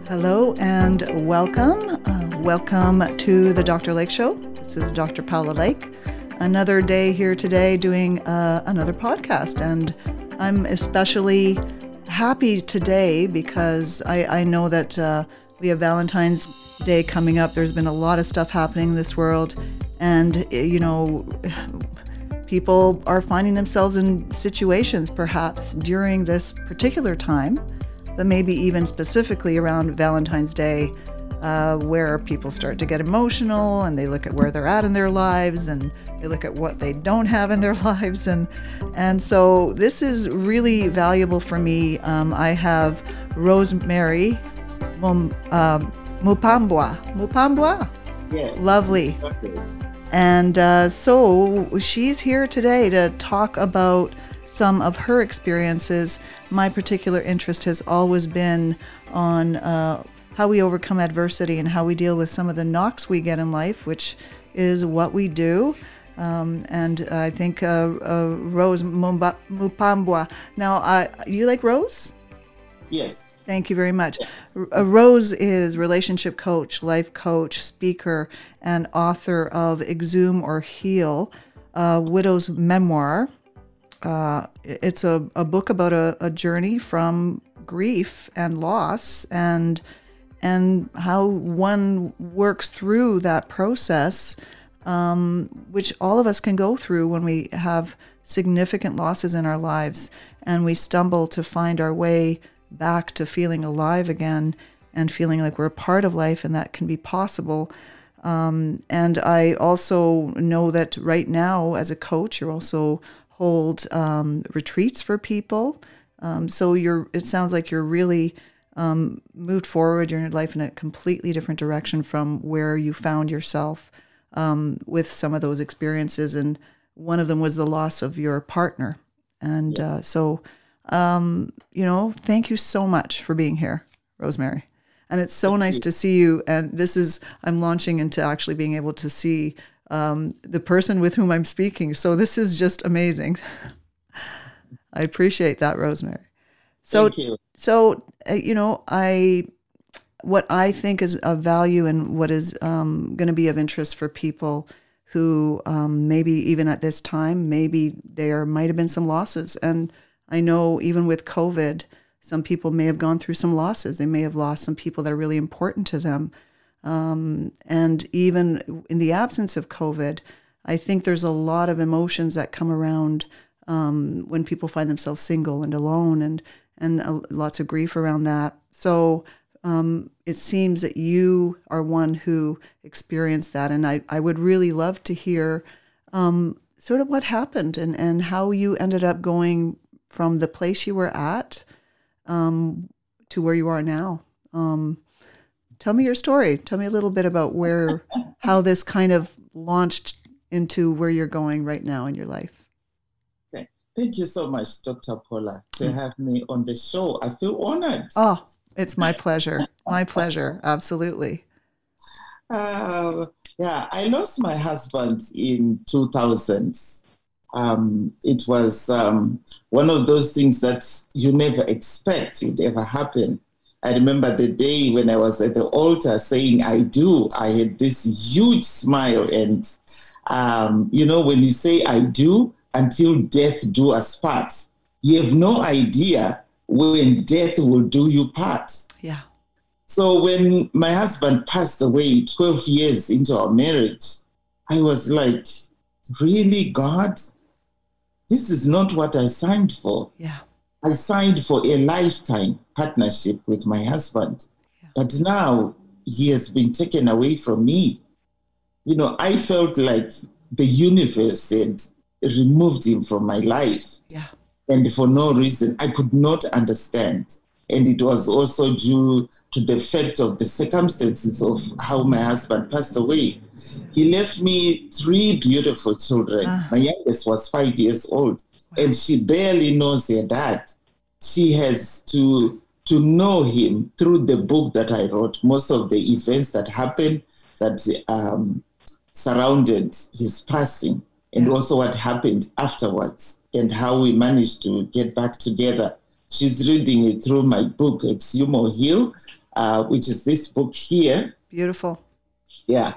Hello and welcome. Welcome to the Dr. Lake Show. This is Dr. Paula Lake. Another day here today doing another podcast. And I'm especially happy today because I know that we have Valentine's Day coming up. There's been a lot of stuff happening in this world. And, you know, people are finding themselves in situations perhaps during this particular time, but maybe even specifically around Valentine's Day, where people start to get emotional and they look at where they're at in their lives and they look at what they don't have in their lives. And so this is really valuable for me. I have Rosemary Mupambwa. Yes. Lovely. Okay. And so she's here today to talk about some of her experiences. My particular interest has always been on how we overcome adversity and how we deal with some of the knocks we get in life, which is what we do. And I think Rose Mupambwa. Now, you like Rose? Yes. Thank you very much. Rose is relationship coach, life coach, speaker, and author of Exhume or Heal, Widow's Memoir. It's a book about a journey from grief and loss and how one works through that process, which all of us can go through when we have significant losses in our lives and we stumble to find our way back to feeling alive again and feeling like we're a part of life, and that can be possible. And I also know that right now as a coach, you also hold retreats for people. So it sounds like you're really moved forward in your life in a completely different direction from where you found yourself with some of those experiences. And one of them was the loss of your partner. And thank you so much for being here, Rosemary. And it's so nice to see you. And I'm launching into actually being able to see the person with whom I'm speaking. So this is just amazing. I appreciate that, Rosemary. Thank you. So, what I think is of value and what is going to be of interest for people who maybe even at this time, maybe there might have been some losses. And I know even with COVID, some people may have gone through some losses. They may have lost some people that are really important to them. And even in the absence of COVID, I think there's a lot of emotions that come around when people find themselves single and alone and lots of grief around that. So it seems that you are one who experienced that. And I would really love to hear sort of what happened and how you ended up going from the place you were at to where you are now. Tell me your story. Tell me a little bit about how this kind of launched into where you're going right now in your life. Okay. Thank you so much, Dr. Paula, to have me on the show. I feel honored. Oh, it's my pleasure. My pleasure. Absolutely. I lost my husband in 2000. It was one of those things that you never expect would ever happen. I remember the day when I was at the altar saying, I do, I had this huge smile. And, when you say I do, until death do us part, you have no idea when death will do you part. Yeah. So when my husband passed away 12 years into our marriage, I was like, really, God? This is not what I signed for. Yeah. I signed for a lifetime partnership with my husband. Yeah. But now he has been taken away from me. I felt like the universe had removed him from my life. Yeah. And for no reason, I could not understand. And it was also due to the fact of the circumstances of how my husband passed away. He left me 3 beautiful children. My youngest was 5 years old, and she barely knows her dad. She has to know him through the book that I wrote, most of the events that happened that surrounded his passing, and also what happened afterwards, and how we managed to get back together. She's reading it through my book, Exhume or Heal, which is this book here. Beautiful. Yeah.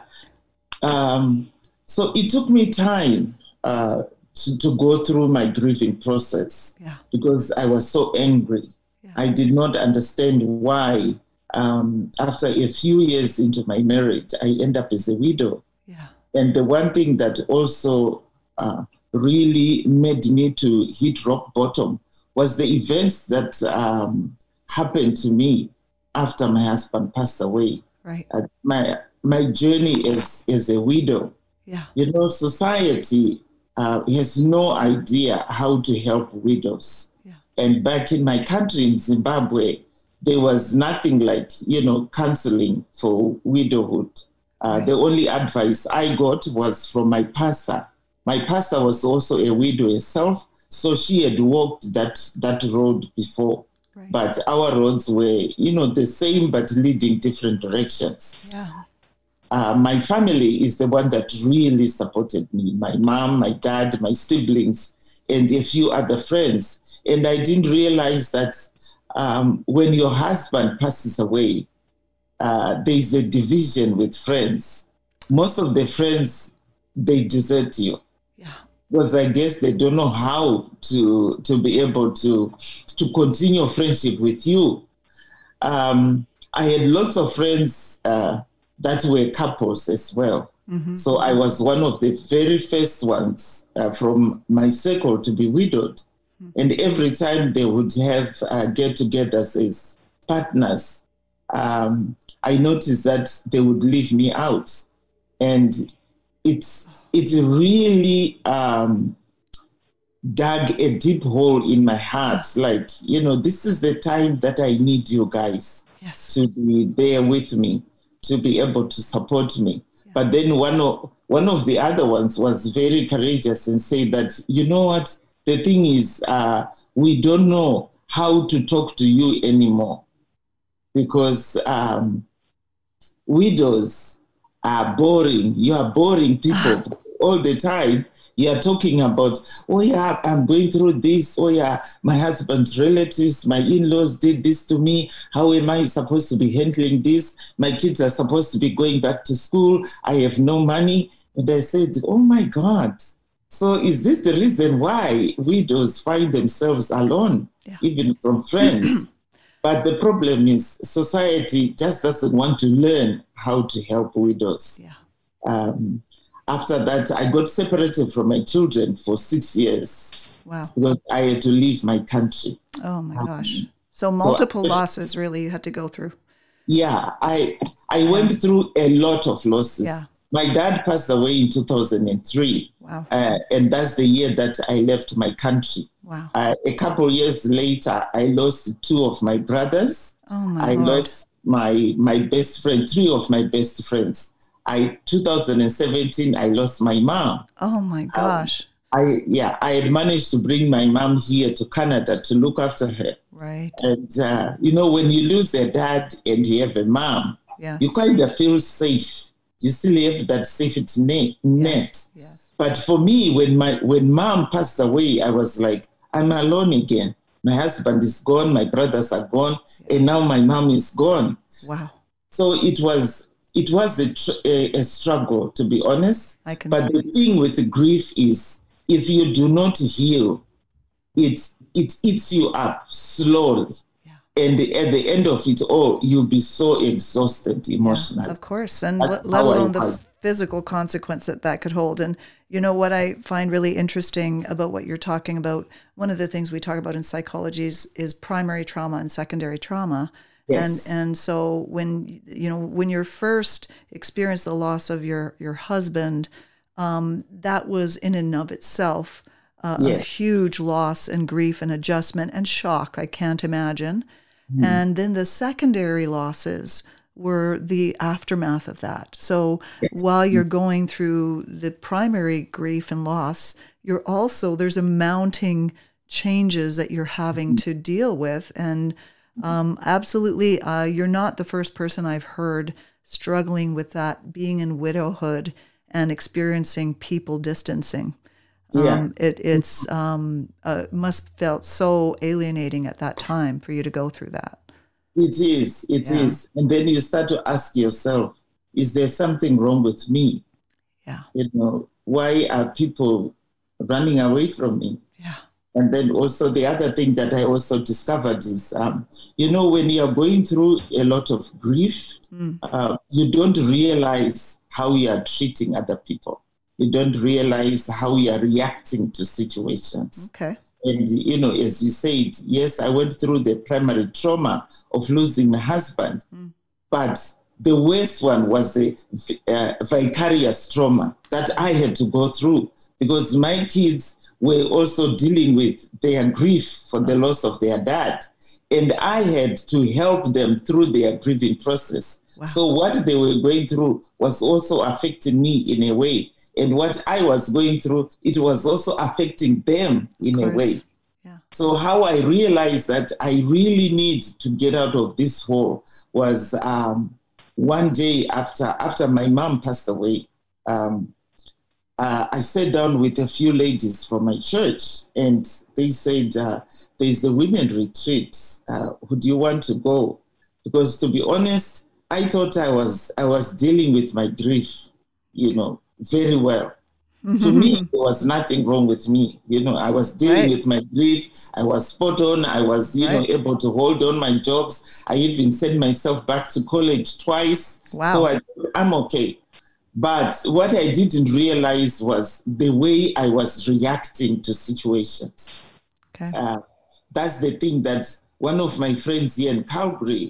So it took me time to go through my grieving process because I was so angry. Yeah. I did not understand why. After a few years into my marriage, I end up as a widow. Yeah. And the one thing that also really made me to hit rock bottom was the events that happened to me after my husband passed away. Right. My journey as a widow. Yeah. You know, society has no idea how to help widows. Yeah. And back in my country, in Zimbabwe, there was nothing like, counseling for widowhood. The only advice I got was from my pastor. My pastor was also a widow herself, so she had walked that road before. Right. But our roads were, the same but leading different directions. Yeah. My family is the one that really supported me. My mom, my dad, my siblings, and a few other friends. And I didn't realize that when your husband passes away, there's a division with friends. Most of the friends, they desert you. Yeah. Because I guess they don't know how to be able to continue friendship with you. I had lots of friends that were couples as well. Mm-hmm. So I was one of the very first ones from my circle to be widowed. Mm-hmm. And every time they would have get-togethers as partners, I noticed that they would leave me out. And it really dug a deep hole in my heart. Like, this is the time that I need you guys to be there with me, to be able to support me. Yeah. But then one of the other ones was very courageous and said that, you know what, the thing is, we don't know how to talk to you anymore because widows are boring. You are boring people all the time. You are talking about, oh yeah, I'm going through this. Oh yeah, my husband's relatives, my in-laws did this to me. How am I supposed to be handling this? My kids are supposed to be going back to school. I have no money. And I said, oh my God. So is this the reason why widows find themselves alone, even from friends? But the problem is society just doesn't want to learn how to help widows. Yeah. After that, I got separated from my children for 6 years. Wow. Because I had to leave my country. Oh, my gosh. So multiple losses, really, you had to go through. Yeah, I went through a lot of losses. Yeah. My dad passed away in 2003. Wow. And that's the year that I left my country. Wow. A couple years later, I lost 2 of my brothers. Oh, my Lord. Lost my best friend, 3 of my best friends. 2017, I lost my mom. Oh my gosh. I had managed to bring my mom here to Canada to look after her. Right. And, when you lose a dad and you have a mom, you kind of feel safe. You still have that safety net. Yes. But for me, when mom passed away, I was like, I'm alone again. My husband is gone. My brothers are gone. And now my mom is gone. Wow. So it was a struggle, to be honest. But the thing with grief is, if you do not heal, it eats you up slowly. Yeah. And at the end of it all, you'll be so exhausted emotionally. Yeah, of course, and let alone the physical consequence that could hold. And what I find really interesting about what you're talking about, one of the things we talk about in psychology is primary trauma and secondary trauma. Yes. And so when you first experienced the loss of your husband, that was in and of itself a huge loss and grief and adjustment and shock, I can't imagine. Mm. And then the secondary losses were the aftermath of that. So while you're going through the primary grief and loss, there's a mounting changes that you're having to deal with. And absolutely, you're not the first person I've heard struggling with that, being in widowhood and experiencing people distancing. It must felt so alienating at that time for you to go through that. It is. It is. And then you start to ask yourself, is there something wrong with me? Yeah. Why are people running away from me? Yeah. And then also the other thing that I also discovered is, when you're going through a lot of grief, you don't realize how you are treating other people. You don't realize how you are reacting to situations. Okay. And, as you said, yes, I went through the primary trauma of losing my husband, but the worst one was the vicarious trauma that I had to go through, because my kids were also dealing with their grief for the loss of their dad. And I had to help them through their grieving process. Wow. So what they were going through was also affecting me in a way. And what I was going through, it was also affecting them in a way. Yeah. So how I realized that I really need to get out of this hole was one day after my mom passed away, I sat down with a few ladies from my church, and they said, there's a women retreat. Who do you want to go? Because to be honest, I thought I was dealing with my grief, very well. To me, there was nothing wrong with me. I was dealing with my grief. I was spot on. I was, able to hold on my jobs. I even sent myself back to college twice. Wow. So I'm okay. But what I didn't realize was the way I was reacting to situations. Okay. That's the thing that one of my friends here in Calgary,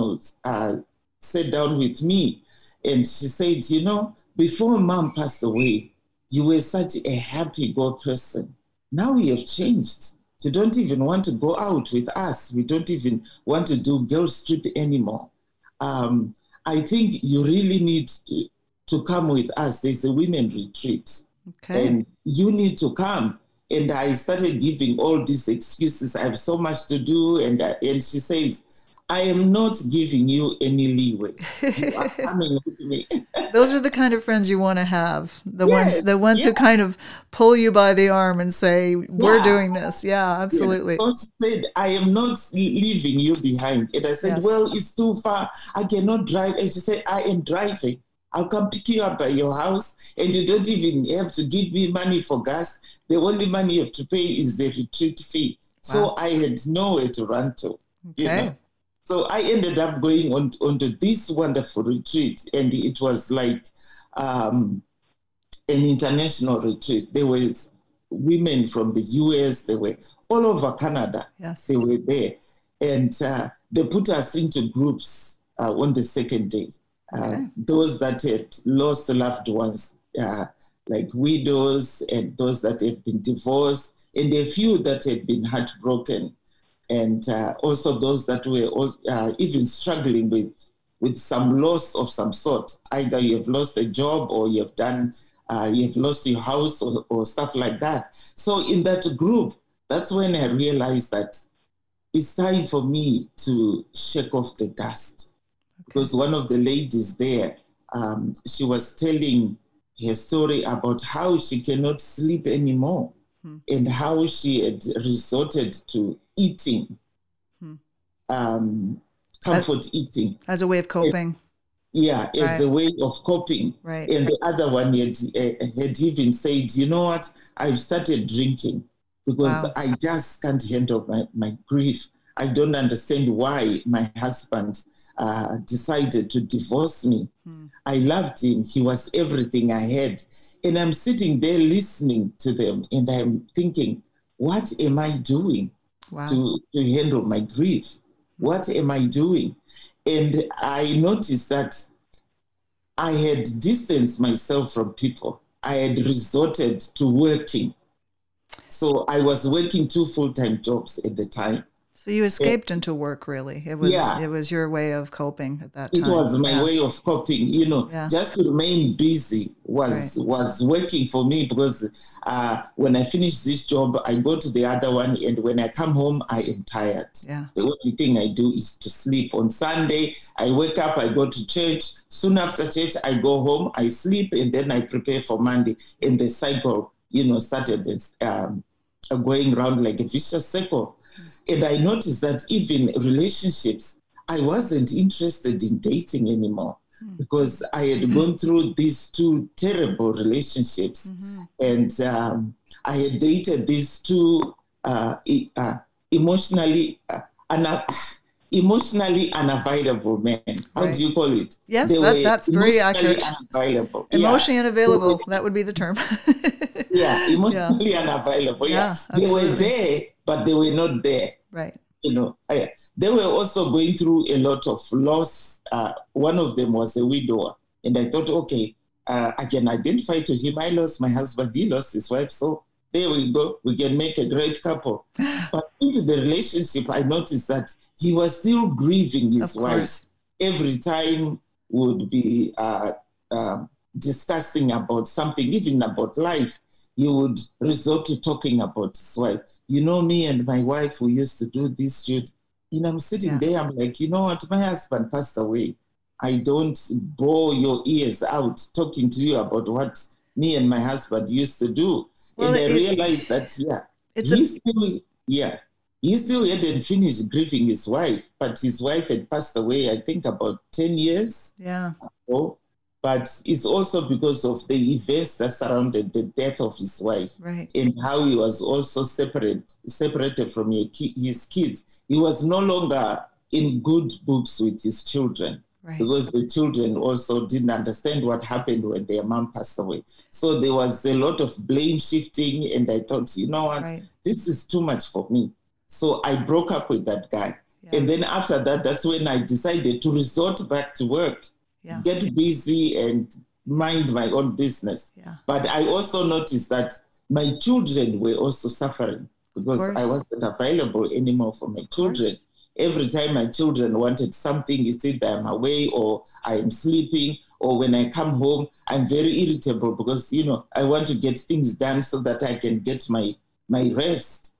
sat down with me, and she said, before mom passed away, you were such a happy-go person. Now you have changed. You don't even want to go out with us. We don't even want to do girls' trip anymore. I think you really need to come with us. There's a women retreat. Okay. And you need to come. And I started giving all these excuses. I have so much to do. And she says, I am not giving you any leeway. You are coming with me. Those are the kind of friends you want to have. The ones who kind of pull you by the arm and say, we're doing this. Yeah, absolutely. God said, I am not leaving you behind. And I said, well, it's too far. I cannot drive. And she said, I am driving. I'll come pick you up at your house, and you don't even have to give me money for gas. The only money you have to pay is the retreat fee. Wow. So I had nowhere to run to. Okay. So I ended up going onto this wonderful retreat, and it was like an international retreat. There were women from the US, they were all over Canada. Yes. They were there. And they put us into groups on the second day. Those that had lost loved ones, like widows, and those that have been divorced, and a few that had been heartbroken. And also those that were even struggling with some loss of some sort. Either you have lost a job, or you have lost your house, or stuff like that. So in that group, that's when I realized that it's time for me to shake off the dust. Because one of the ladies there, she was telling her story about how she cannot sleep anymore. And how she had resorted to eating, comfort eating. As a way of coping. As a way of coping. Right. And the other one had even said, you know what, I've started drinking because I just can't handle my grief. I don't understand why my husband decided to divorce me. I loved him. He was everything I had. And I'm sitting there listening to them, and I'm thinking, what am I doing to handle my grief? What am I doing? And I noticed that I had distanced myself from people. I had resorted to working. So I was working 2 full-time jobs at the time. So you escaped into work, really. It was your way of coping at that time. It was my way of coping, just to remain busy was working for me, because when I finish this job, I go to the other one, and when I come home, I am tired. Yeah. The only thing I do is to sleep. On Sunday, I wake up, I go to church. Soon after church, I go home, I sleep, and then I prepare for Monday. And the cycle, started going around like a vicious circle. And I noticed that even relationships, I wasn't interested in dating anymore because I had gone through these two terrible relationships, and I had dated these two emotionally unavailable men. How do you call it? Yes, that's very accurate. Unavailable. Emotionally unavailable. That would be the term. Emotionally unavailable. Yeah, they were there, but they were not there. Right. They were also going through a lot of loss. One of them was a widower, and I thought, okay, I can identify to him. I lost my husband, he lost his wife, so there we go. We can make a great couple. But in the relationship, I noticed that he was still grieving his wife. Every time would be discussing about something, even about life. He would resort to talking about his wife. Me and my wife, we used to do this shoot. I'm sitting there, I'm like, you know what? My husband passed away. I don't bore your ears out talking to you about what me and my husband used to do. Well, and I realized that, he still hadn't finished grieving his wife, but his wife had passed away, I think, about 10 years ago. But it's also because of the events that surrounded the death of his wife, and how he was also separated from his kids. He was no longer in good books with his children. Because the children also didn't understand what happened when their mom passed away. So there was a lot of blame shifting, and I thought, you know what, this is too much for me. So I broke up with that guy. And then after that, that's when I decided to resort back to work, get busy and mind my own business. But I also noticed that my children were also suffering because I wasn't available anymore for my children. Every time my children wanted something, it's either I'm away or I'm sleeping, or when I come home, I'm very irritable because, I want to get things done so that I can get my rest.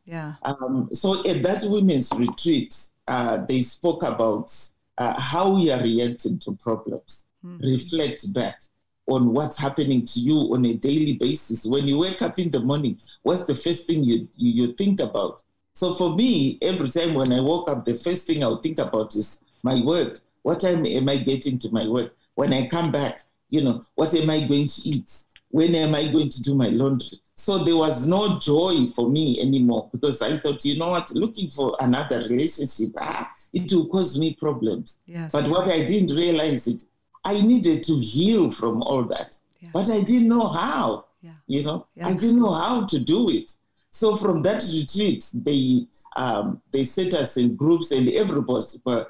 So at that women's retreat, they spoke about how we are reacting to problems. Reflect back on what's happening to you on a daily basis. When you wake up in the morning, what's the first thing you think about? So for me, every time when I woke up, the first thing I would think about is my work. What time am I getting to my work? When I come back, what am I going to eat? When am I going to do my laundry? So there was no joy for me anymore because I thought, you know what, looking for another relationship, it will cause me problems. But what I didn't realize I needed to heal from all that. But I didn't know how, I didn't know how to do it. So from that retreat, they set us in groups, and everybody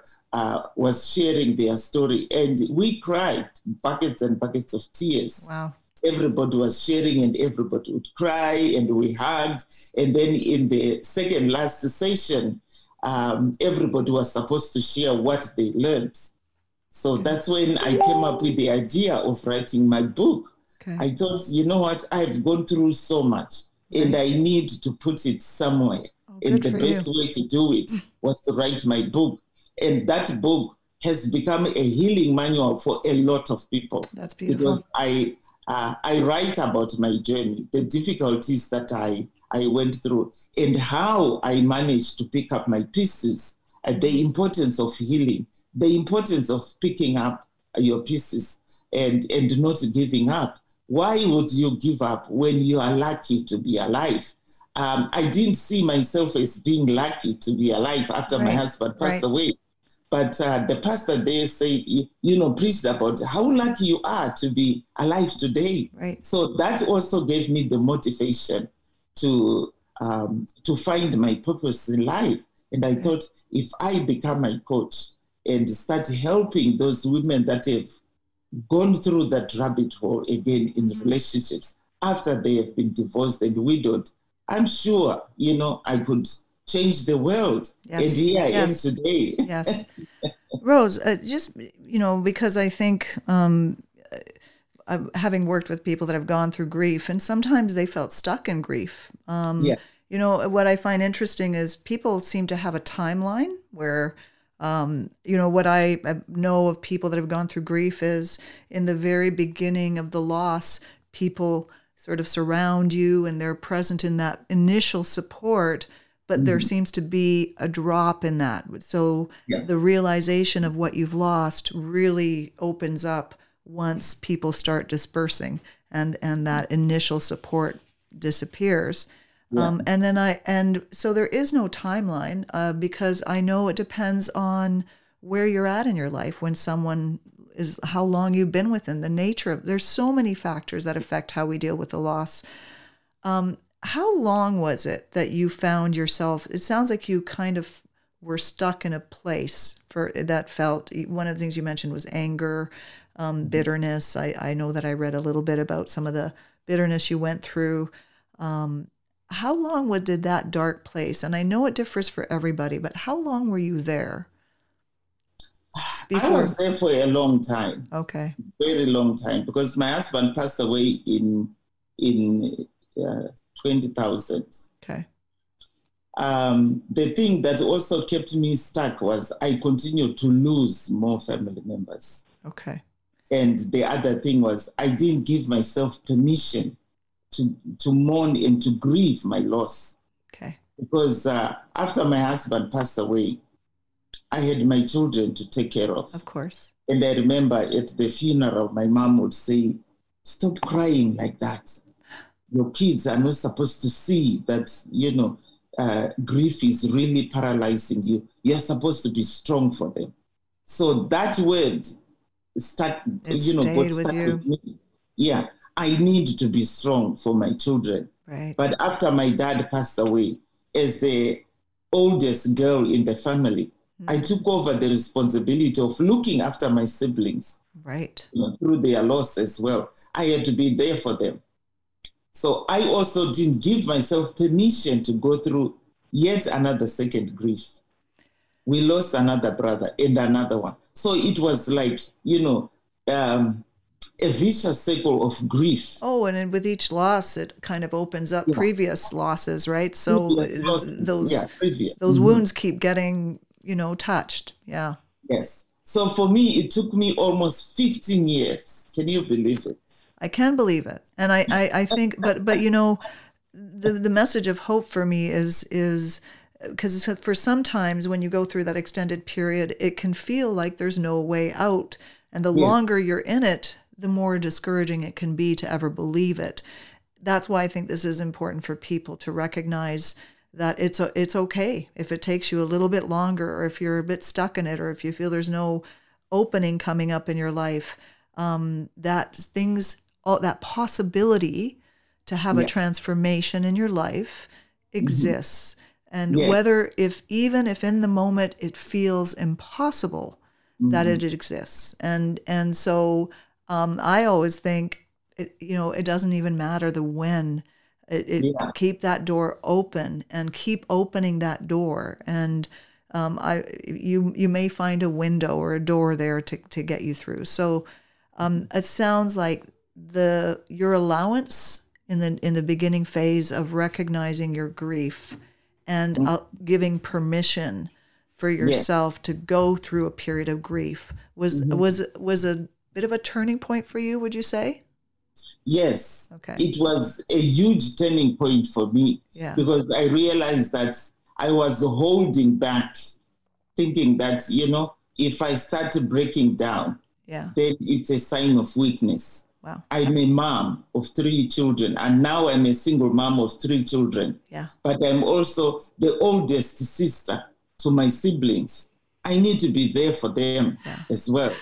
was sharing their story. And we cried buckets and buckets of tears. Wow. Everybody was sharing, and everybody would cry, and we hugged. And then in the second last session, everybody was supposed to share what they learned. So that's when I came up with the idea of writing my book. I thought, you know what, I've gone through so much. And I need to put it somewhere. And the best way to do it was to write my book. And that book has become a healing manual for a lot of people. That's beautiful. Because I write about my journey, the difficulties that I went through, and how I managed to pick up my pieces, the importance of healing, the importance of picking up your pieces and not giving up. Why would you give up when you are lucky to be alive? I didn't see myself as being lucky to be alive after my husband passed away. But the pastor there said, preached about how lucky you are to be alive today. So that also gave me the motivation to find my purpose in life. And I thought, if I become my coach and start helping those women that have gone through that rabbit hole again in relationships after they have been divorced and widowed, I'm sure, I could change the world. And here I am today. Rose, just, because I think having worked with people that have gone through grief, and sometimes they felt stuck in grief. What I find interesting is people seem to have a timeline where what I know of people that have gone through grief is in the very beginning of the loss, people sort of surround you and they're present in that initial support. but there seems to be a drop in that. So the realization of what you've lost really opens up once people start dispersing and that initial support disappears. And so there is no timeline because I know it depends on where you're at in your life when someone is, how long you've been with them, the nature of, there's so many factors that affect how we deal with the loss. How long was it that you found yourself, it sounds like you kind of were stuck in a place for that felt, one of the things you mentioned was anger, bitterness. I know that I read a little bit about some of the bitterness you went through. How long did that dark place, and I know it differs for everybody, but how long were you there? I was there for a long time. Okay. Very long time, because my husband passed away in 20,000. Okay. The thing that also kept me stuck was I continued to lose more family members. Okay. And the other thing was I didn't give myself permission to mourn and to grieve my loss. Okay. Because after my husband passed away, I had my children to take care of. Of course. And I remember at the funeral, my mom would say, "Stop crying like that. Your kids are not supposed to see that, grief is really paralyzing you. You're supposed to be strong for them." So that word stayed with me. Yeah, I need to be strong for my children. Right. But after my dad passed away, as the oldest girl in the family, I took over the responsibility of looking after my siblings. Right. Through their loss as well. I had to be there for them. So I also didn't give myself permission to go through yet another second grief. We lost another brother and another one. So it was like, a vicious circle of grief. Oh, and then with each loss, it kind of opens up previous losses, right? So those wounds keep getting, touched. Yeah. Yes. So for me, it took me almost 15 years. Can you believe it? I can believe it. And I think, but the message of hope for me is because for sometimes when you go through that extended period, it can feel like there's no way out. And the longer you're in it, the more discouraging it can be to ever believe it. That's why I think this is important for people to recognize that it's okay if it takes you a little bit longer, or if you're a bit stuck in it, or if you feel there's no opening coming up in your life, that possibility to have a transformation in your life exists. And even if in the moment it feels impossible, that it exists. And so I always think, it doesn't even matter the when. Keep that door open and keep opening that door. And you may find a window or a door there to get you through. So it sounds like your allowance in the beginning phase of recognizing your grief and giving permission for yourself to go through a period of grief was a bit of a turning point for you, would you say? Yes. Okay. It was a huge turning point for me because I realized that I was holding back, thinking that, if I start breaking down, then it's a sign of weakness. Wow. I'm a mom of 3 children, and now I'm a single mom of 3 children. Yeah. But I'm also the oldest sister to my siblings. I need to be there for them as well.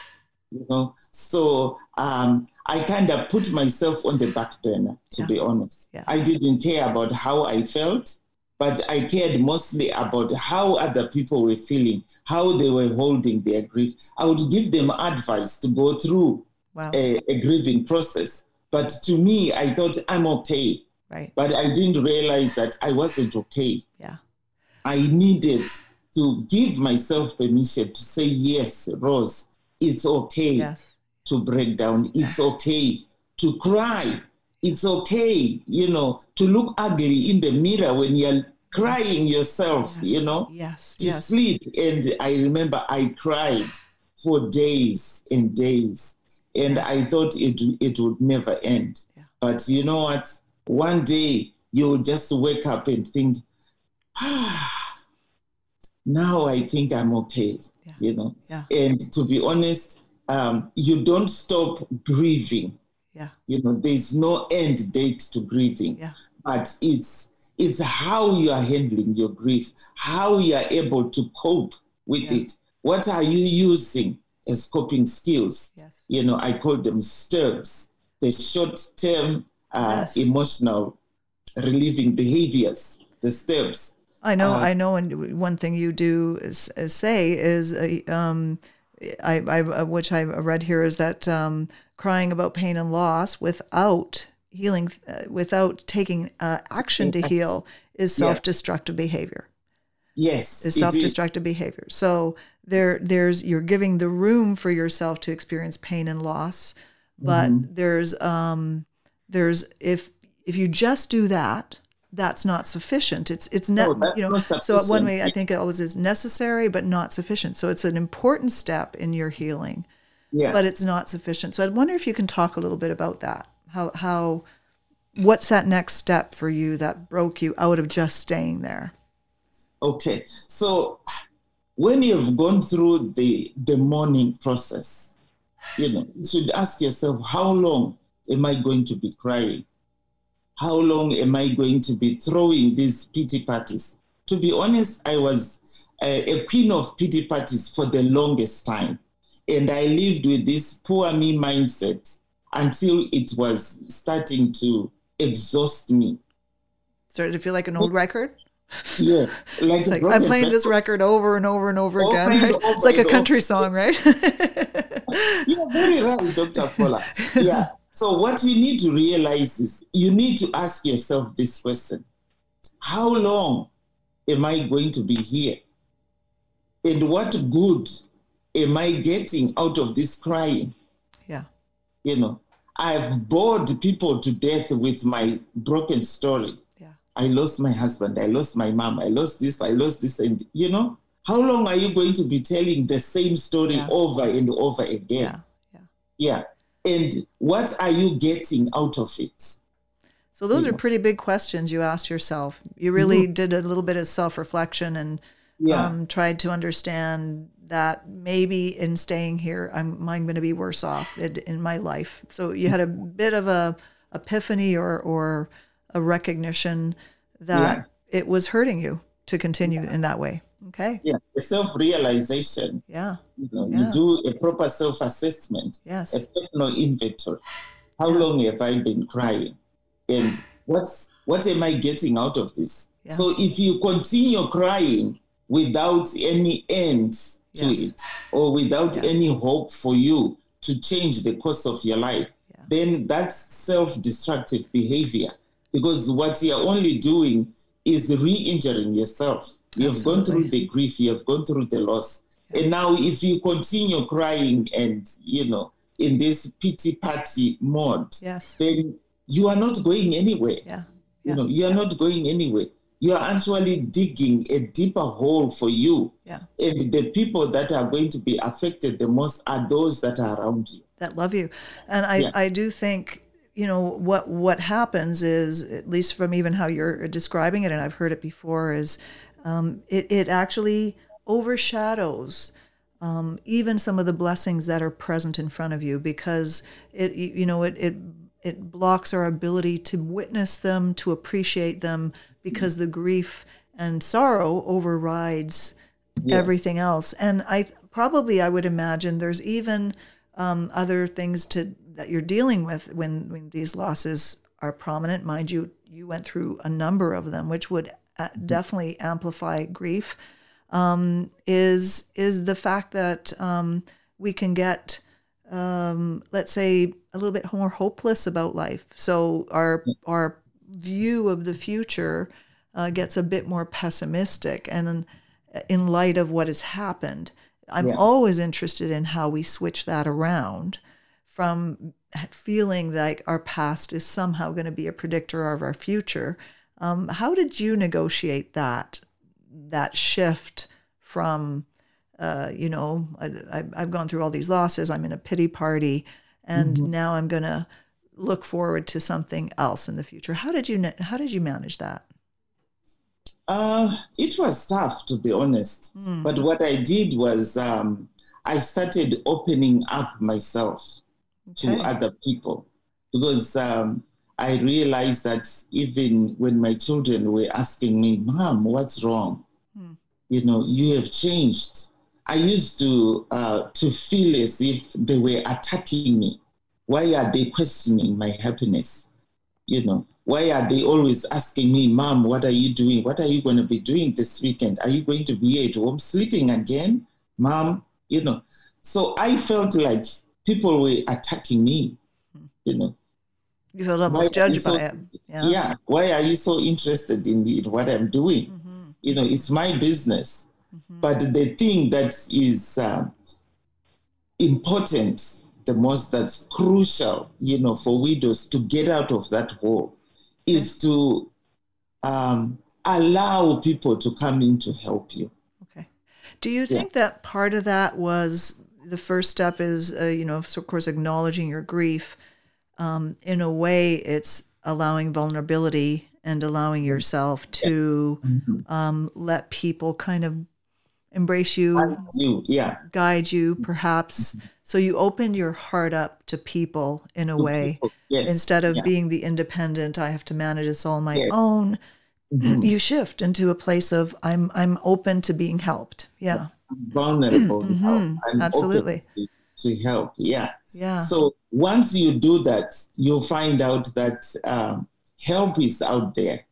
So I kind of put myself on the back burner, to be honest. Yeah. I didn't care about how I felt, but I cared mostly about how other people were feeling, how they were holding their grief. I would give them advice to go through a grieving process. But to me, I thought I'm okay. Right. But I didn't realize that I wasn't okay. Yeah. I needed to give myself permission to say, yes, Rose, it's okay to break down. It's okay to cry. It's okay, to look ugly in the mirror when you're crying yourself, to sleep. And I remember I cried for days and days. And I thought it would never end. Yeah. But you know what? One day you'll just wake up and think, Now I think I'm okay, Yeah. you know. Yeah. And to be honest, you don't stop grieving. Yeah. You know, there's no end date to grieving. Yeah. But it's how you are handling your grief, how you are able to cope with it. What are you using as coping skills? Yes. You know, I call them STERBs, the short-term emotional relieving behaviors, the STERBs. I know, and one thing you do say is, which I read here is that crying about pain and loss without healing, without taking action to heal, is self-destructive behavior. Yes, is self-destructive behavior. So there's you're giving the room for yourself to experience pain and loss, but there's if you just do that, that's not sufficient. It's not, not so one way I think it always is necessary but not sufficient. So it's an important step in your healing, but it's not sufficient. So I wonder if you can talk a little bit about that. How what's that next step for you that broke you out of just staying there? Okay, so when you've gone through the mourning process, you should ask yourself, how long am I going to be crying? How long am I going to be throwing these pity parties? To be honest, I was a queen of pity parties for the longest time. And I lived with this poor me mindset until it was starting to exhaust me. Started to feel like an old record? Yeah. Like I'm playing this record over and over and over again. Right? It's like a country song, right? You're very right, Dr. Paula. Yeah. So what you need to realize is you need to ask yourself this question. How long am I going to be here? And what good am I getting out of this crying? Yeah. I've bored people to death with my broken story. Yeah. I lost my husband. I lost my mom. I lost this. And, how long are you going to be telling the same story over and over again? Yeah. And what are you getting out of it? So those are pretty big questions you asked yourself. You really did a little bit of self-reflection and tried to understand that maybe in staying here, I'm going to be worse off in my life. So you had a bit of a epiphany or a recognition that it was hurting you to continue in that way. Okay. Yeah, a self-realization. Yeah. You do a proper self-assessment. Yes. A personal inventory. How long have I been crying? And what am I getting out of this? Yeah. So if you continue crying without any end to it, or without any hope for you to change the course of your life, then that's self-destructive behavior. Because what you're only doing is re-injuring yourself. You have gone through the grief, you have gone through the loss. And now if you continue crying and, in this pity party mode, then you are not going anywhere. You are not going anywhere. You are actually digging a deeper hole for you. Yeah. And the people that are going to be affected the most are those that are around you. That love you. And I do think, what happens is, at least from even how you're describing it, and I've heard it before, is it actually overshadows even some of the blessings that are present in front of you, because it blocks our ability to witness them, to appreciate them, because the grief and sorrow overrides everything else. And I would imagine there's even other things that you're dealing with when these losses are prominent. Mind you, you went through a number of them, which would definitely amplify grief. Is the fact that we can get, let's say, a little bit more hopeless about life. So our view of the future gets a bit more pessimistic, and in light of what has happened, I'm always interested in how we switch that around from feeling like our past is somehow going to be a predictor of our future. How did you negotiate that shift from, I've gone through all these losses, I'm in a pity party, and now I'm going to look forward to something else in the future. How did you manage that? It was tough, to be honest. But what I did was I started opening up myself to other people, because I realized that even when my children were asking me, Mom, what's wrong? You have changed. I used to feel as if they were attacking me. Why are they questioning my happiness? Why are they always asking me, Mom, what are you doing? What are you going to be doing this weekend? Are you going to be at home sleeping again, Mom? So I felt like people were attacking me, You felt almost judged by it. Yeah. Why are you so interested in what I'm doing? It's my business. But the thing that is important, the most that's crucial, for widows to get out of that hole is to allow people to come in to help you. Okay. Do you think that part of that was the first step is, of course, acknowledging your grief? In a way, it's allowing vulnerability and allowing yourself to let people kind of embrace you, guide you, perhaps. So you opened your heart up to people in a way, instead of being the independent, I have to manage this all on my own. You shift into a place of I'm open to being helped. Yeah. Vulnerable. I'm absolutely open to help. Yeah. So once you do that, you'll find out that help is out there.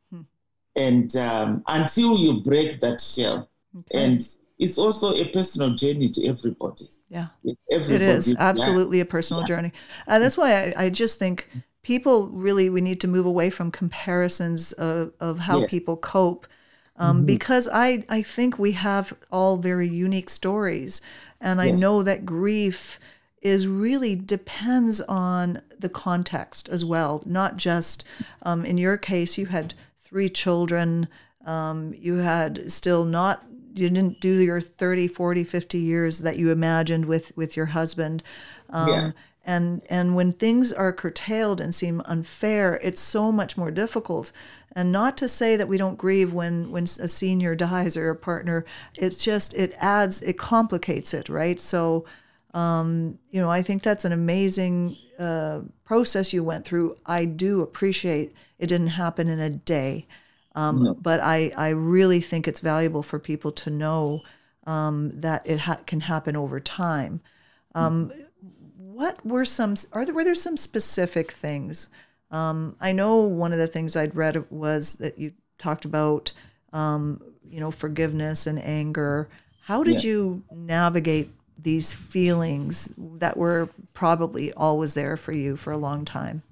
And until you break that shell, and it's also a personal journey to everybody. Yeah, it is absolutely a personal journey. That's why I just think people really, we need to move away from comparisons of how people cope, because I think we have all very unique stories. And I know that grief is really depends on the context as well, not just, in your case, you had 3 children, you had still not, you didn't do your 30, 40, 50 years that you imagined with your husband. And when things are curtailed and seem unfair, it's so much more difficult. And not to say that we don't grieve when a senior dies or a partner, it's just, it complicates it, right? So, I think that's an amazing process you went through. I do appreciate it didn't happen in a day. But I really think it's valuable for people to know that it can happen over time. What were were there some specific things? I know one of the things I'd read was that you talked about, forgiveness and anger. How did you navigate these feelings that were probably always there for you for a long time?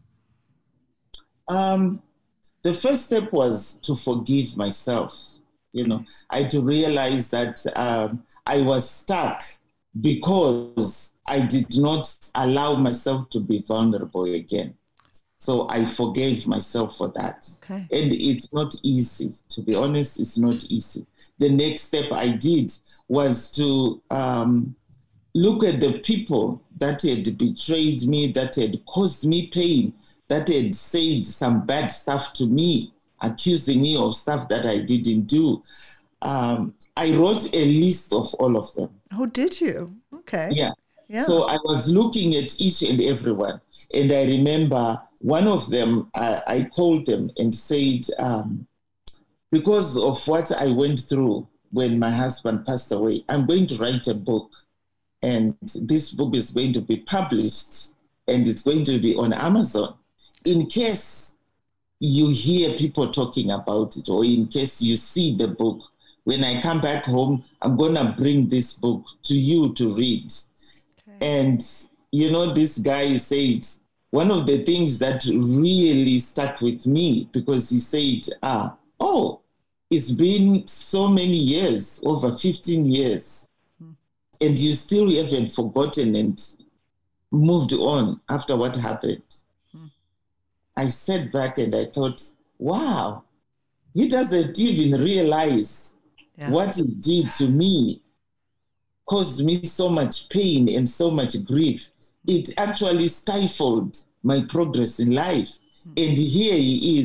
The first step was to forgive myself. I had to realize that I was stuck because I did not allow myself to be vulnerable again. So I forgave myself for that. Okay. And it's not easy, to be honest, it's not easy. The next step I did was to look at the people that had betrayed me, that had caused me pain, that had said some bad stuff to me, accusing me of stuff that I didn't do. I wrote a list of all of them. Oh, did you? Okay. Yeah. So I was looking at each and every one. And I remember one of them, I called them and said, because of what I went through when my husband passed away, I'm going to write a book. And this book is going to be published and it's going to be on Amazon. In case you hear people talking about it, or in case you see the book, when I come back home, I'm going to bring this book to you to read. Okay. And, this guy said, one of the things that really stuck with me, because he said, it's been so many years, over 15 years, and you still haven't forgotten and moved on after what happened. I sat back and I thought, wow, he doesn't even realize what he did to me, caused me so much pain and so much grief. It actually stifled my progress in life. And here he is,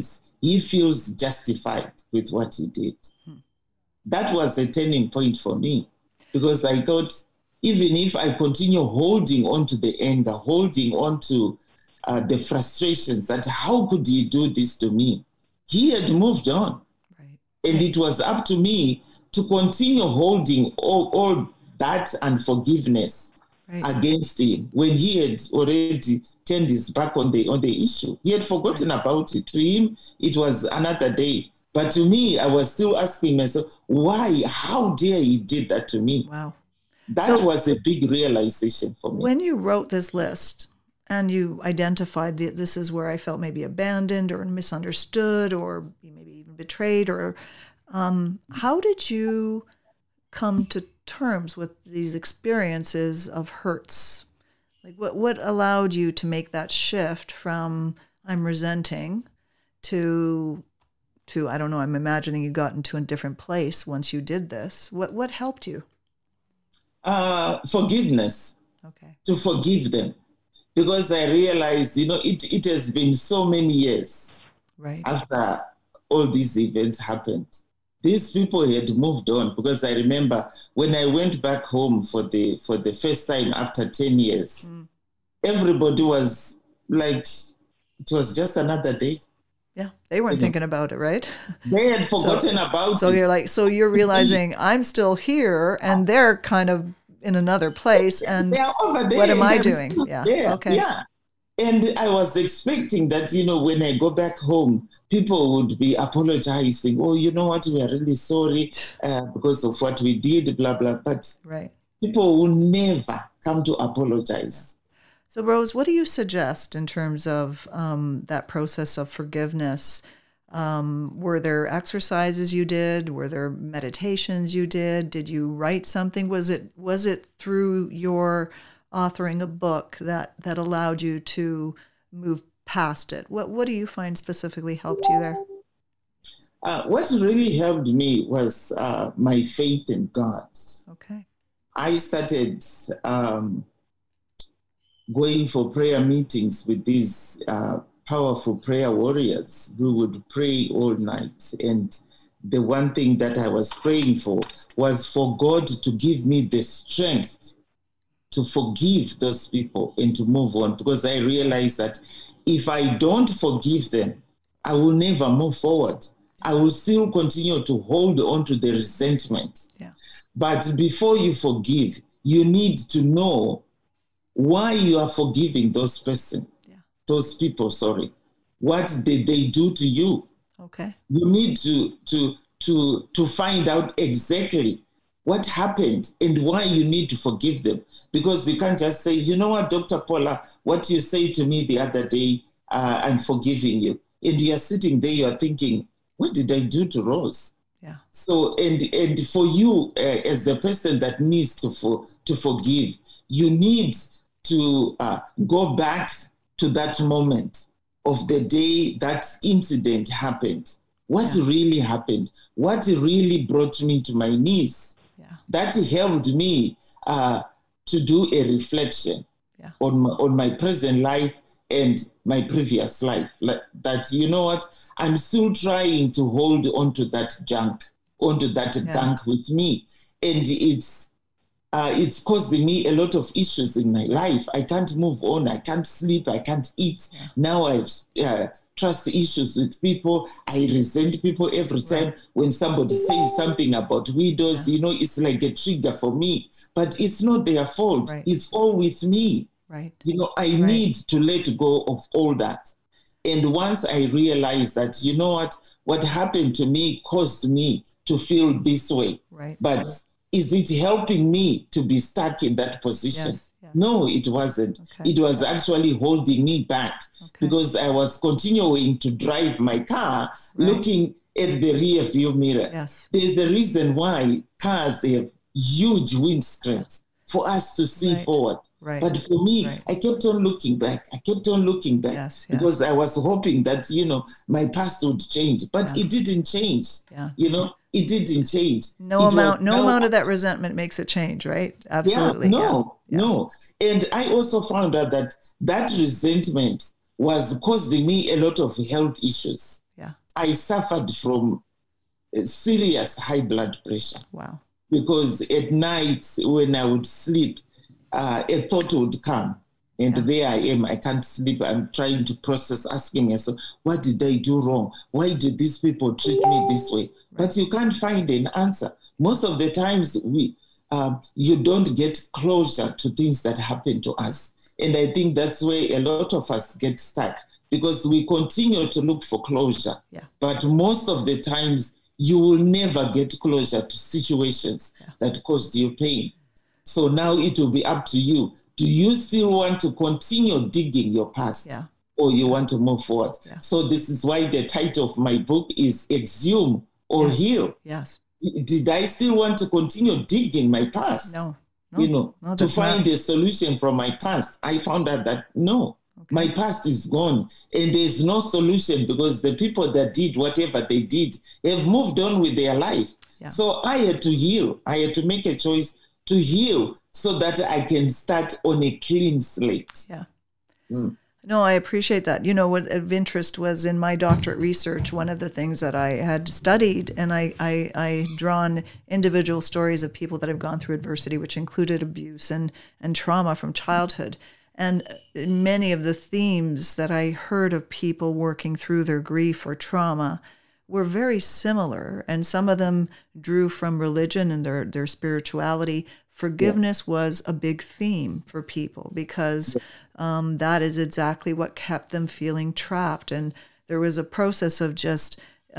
he feels justified with what he did. That was a turning point for me, because I thought, even if I continue holding on to the anger, holding on to the frustrations, that how could he do this to me? He had moved on. Right. And it was up to me to continue holding all that unforgiveness against him when he had already turned his back on the issue. He had forgotten about it. To him, it was another day. But to me, I was still asking myself, why? How dare he did that to me? Wow. That was a big realization for me. When you wrote this list and you identified this is where I felt maybe abandoned or misunderstood or maybe even betrayed, or how did you come to terms with these experiences of hurts? Like what allowed you to make that shift from I'm resenting to I don't know, I'm imagining you got into a different place once you did this. What helped you? Forgiveness. Okay. To forgive them. Because I realized, it has been so many years after all these events happened. These people had moved on, because I remember when I went back home for the first time after 10 years, everybody was like, it was just another day. Yeah, they weren't thinking about it, right? They had forgotten about it. So you're realizing I'm still here and they're kind of in another place, and they're over there, what am I doing? Yeah. There. Okay. Yeah. And I was expecting that, when I go back home, people would be apologizing. Oh, you know what? We are really sorry because of what we did, blah, blah. But people will never come to apologize. So, Rose, what do you suggest in terms of that process of forgiveness? Were there exercises you did? Were there meditations you did? Did you write something? Was it through your authoring a book that allowed you to move past it? What do you find specifically helped you there? What really helped me was my faith in God. Okay. I started going for prayer meetings with these powerful prayer warriors who would pray all night. And the one thing that I was praying for was for God to give me the strength to forgive those people and to move on, because I realized that if I don't forgive them, I will never move forward. I will still continue to hold on to the resentment. Yeah. But before you forgive, you need to know why you are forgiving those people. What did they do to you? Okay. You need to find out exactly what happened and why you need to forgive them. Because you can't just say, you know what, Dr. Paula, what you said to me the other day, I'm forgiving you. And you are sitting there, you are thinking, what did I do to Rose? Yeah. So, and for you as the person that needs to forgive, you need to go back to that moment of the day that incident happened. What really happened? What really brought me to my knees? Yeah. That helped me to do a reflection on my present life and my previous life. That, you know what, I'm still trying to hold onto that junk, onto that gunk with me. And it's causing me a lot of issues in my life. I can't move on. I can't sleep. I can't eat. Yeah. Now I have trust issues with people. I resent people every time when somebody says something about widows. You know, it's like a trigger for me. But it's not their fault. Right. It's all with me. Right. You know, I need to let go of all that. And once I realized that, you know what happened to me caused me to feel this way. Right. But is it helping me to be stuck in that position? Yes. No, it wasn't. Okay. It was actually holding me back because I was continuing to drive my car looking at the rear view mirror. Yes. There's the reason why cars have huge windscreens for us to see forward. Right. But for me, I kept on looking back. Because I was hoping that, you know, my past would change. But it didn't change. Yeah. You know, it didn't change. No amount of that resentment makes it change, right? Absolutely. No. And I also found out that resentment was causing me a lot of health issues. Yeah. I suffered from serious high blood pressure. Wow. Because at night when I would sleep, a thought would come. And there I am, I can't sleep. I'm trying to process, asking myself, what did I do wrong? Why did these people treat me this way? Right. But you can't find an answer. Most of the times you don't get closure to things that happen to us. And I think that's where a lot of us get stuck, because we continue to look for closure. Yeah. But most of the times you will never get closure to situations that caused you pain. So now it will be up to you. Do you still want to continue digging your past, or you want to move forward? Yeah. So this is why the title of my book is Exhume or Heal. Yes. Did I still want to continue digging my past? No. To find a solution from my past. I found out that no, my past is gone, and there's no solution, because the people that did whatever they did have moved on with their life. Yeah. So I had to heal. I had to make a choice to heal so that I can start on a clean slate. Yeah. No, I appreciate that. What of interest was in my doctorate research, one of the things that I had studied, and I drawn individual stories of people that have gone through adversity, which included abuse and trauma from childhood. And many of the themes that I heard of people working through their grief or trauma were very similar, and some of them drew from religion and their spirituality. Forgiveness was a big theme for people, because that is exactly what kept them feeling trapped. And there was a process of just,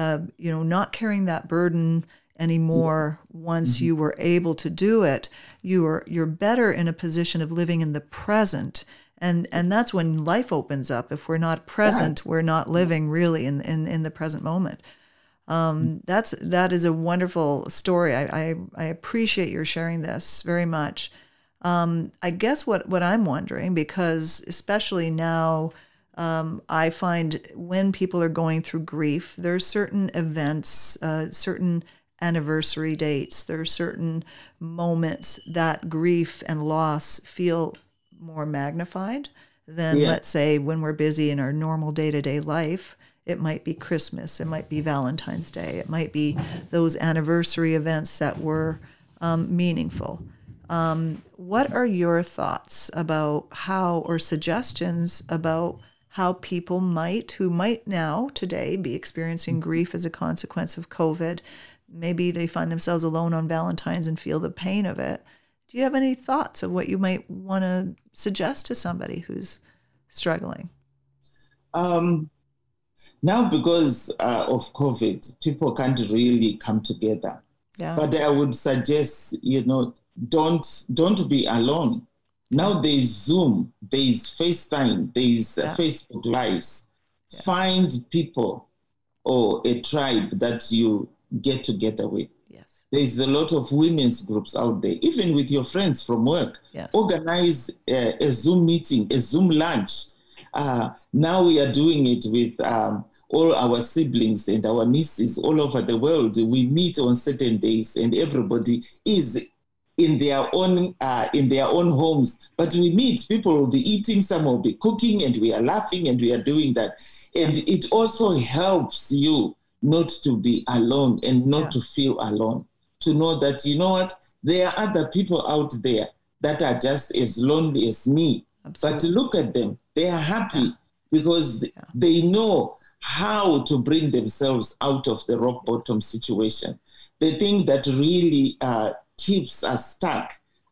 not carrying that burden anymore. Once you were able to do it, you're better in a position of living in the present. And that's when life opens up. If we're not present, we're not living really in the present moment. That is a wonderful story. I appreciate your sharing this very much. I guess what I'm wondering, because especially now, I find when people are going through grief, there's certain events, certain anniversary dates, there are certain moments that grief and loss feel more magnified than, let's say, when we're busy in our normal day-to-day life. It might be Christmas, it might be Valentine's Day, it might be those anniversary events that were meaningful. What are your thoughts about or suggestions about how people who might now, today, be experiencing grief as a consequence of COVID? Maybe they find themselves alone on Valentine's and feel the pain of it. Do you have any thoughts of what you might want to suggest to somebody who's struggling? Now, because of COVID, people can't really come together. Yeah. But I would suggest, don't be alone. Now there's Zoom, there's FaceTime, there's Facebook Lives. Yeah. Find people or a tribe that you get together with. Yes. There's a lot of women's groups out there, even with your friends from work. Yes. Organize a Zoom meeting, a Zoom lunch. Now we are doing it with all our siblings and our nieces all over the world. We meet on certain days, and everybody is in their own homes. But we meet. People will be eating, some will be cooking, and we are laughing, and we are doing that. And it also helps you not to be alone and not to feel alone. To know that, you know what, there are other people out there that are just as lonely as me. Absolutely. But look at them. They are happy because they know how to bring themselves out of the rock bottom situation. The thing that really keeps us stuck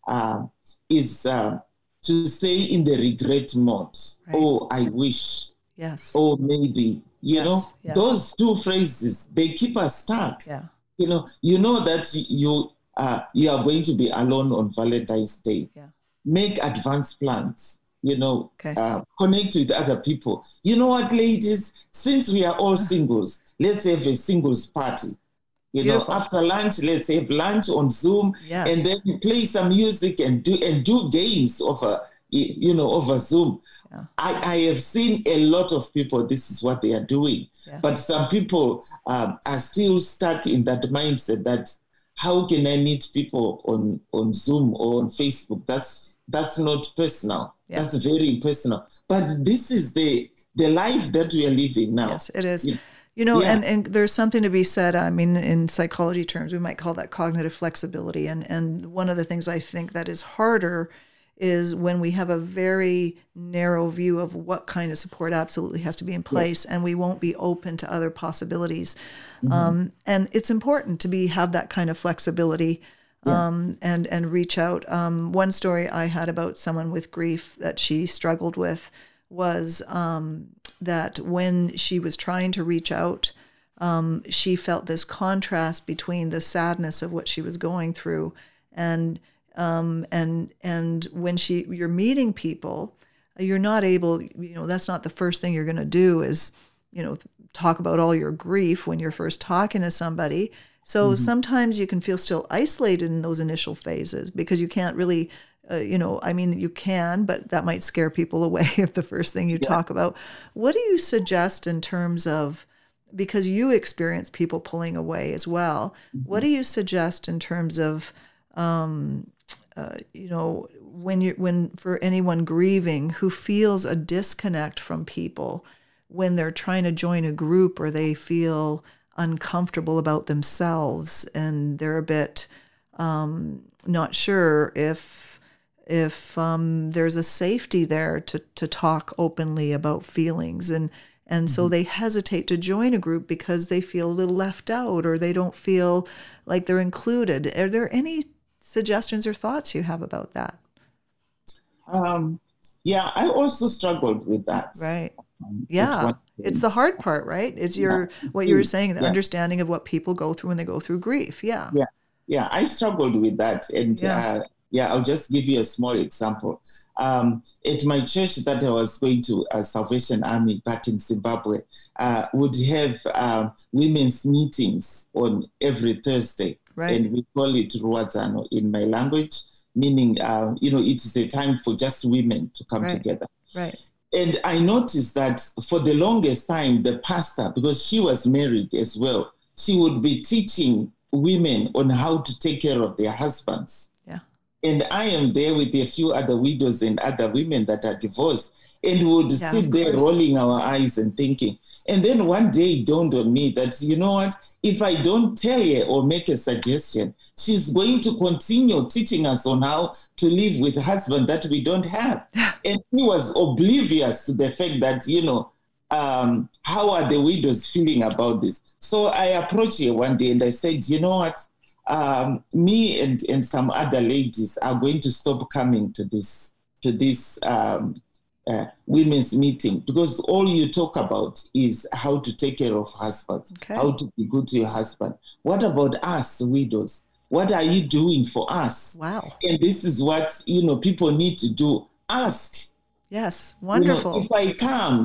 is to stay in the regret mode. Right. Oh, I wish. Yes. Oh, maybe. Yes. Those two phrases, they keep us stuck. Yeah. You know that you are going to be alone on Valentine's Day. Yeah. Make advanced plans. Connect with other people. You know what, ladies? Since we are all singles, let's have a singles party. After lunch, let's have lunch on Zoom, and then play some music and do games over Zoom. Yeah. I have seen a lot of people. This is what they are doing, but some people are still stuck in that mindset that how can I meet people on Zoom or on Facebook? That's not personal. Yeah. That's very impersonal. But this is the life that we are living now. Yes, it is. You know, Yeah. and there's something to be said. I mean, in psychology terms, we might call that cognitive flexibility. And one of the things I think that is harder is when we have a very narrow view of what kind of support absolutely has to be in place, and we won't be open to other possibilities. And it's important to have that kind of flexibility, and reach out. One story I had about someone with grief that she struggled with was that when she was trying to reach out, she felt this contrast between the sadness of what she was going through and when you're meeting people, you're not able, that's not the first thing you're going to do is, talk about all your grief when you're first talking to somebody. So sometimes you can feel still isolated in those initial phases because you can't really, you can, but that might scare people away if the first thing you talk about. What do you suggest in terms of, because you experience people pulling away as well, what do you suggest in terms of, when for anyone grieving who feels a disconnect from people when they're trying to join a group or they feel uncomfortable about themselves and they're a bit not sure if there's a safety there to talk openly about feelings and so they hesitate to join a group because they feel a little left out or they don't feel like they're included. Are there any suggestions or thoughts you have about that? I also struggled with that. Right. It's the hard part, right? It's what you were saying, the understanding of what people go through when they go through grief. Yeah. I struggled with that. And I'll just give you a small example. At my church that I was going to, Salvation Army back in Zimbabwe, would have women's meetings on every Thursday. Right. And we call it Ruwadzano in my language, meaning, it is a time for just women to come together. Right. And I noticed that for the longest time, the pastor, because she was married as well, she would be teaching women on how to take care of their husbands. Yeah. And I am there with a few other widows and other women that are divorced and would sit there rolling our eyes and thinking. And then one day it dawned on me that, you know what, if I don't tell her or make a suggestion, she's going to continue teaching us on how to live with a husband that we don't have. And he was oblivious to the fact that, how are the widows feeling about this? So I approached her one day and I said, you know what, me and some other ladies are going to stop coming to this women's meeting because all you talk about is how to take care of husbands, how to be good to your husband. What about us widows? What are you doing for us? Wow. And this is what, people need to do. Ask. Yes. Wonderful. If I come